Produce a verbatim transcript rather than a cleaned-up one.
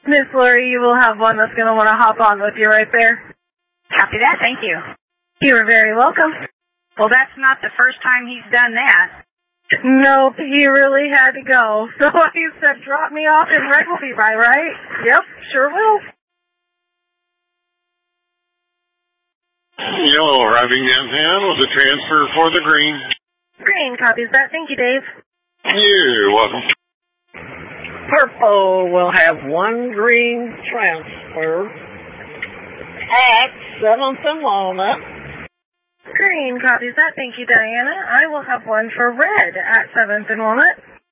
Miss Lori, you will have one that's going to want to hop on with you right there. Copy that, thank you. You are very welcome. Well, that's not the first time he's done that. Nope, he really had to go. So he said, drop me off and Red will be by, right? Yep, sure will. Yellow arriving downtown with a transfer for the green. Green copies that. Thank you, Dave. You're welcome. Purple will have one green transfer at seventh and Walnut. Green copies that. Thank you, Diana. I will have one for Red at seventh and Walnut.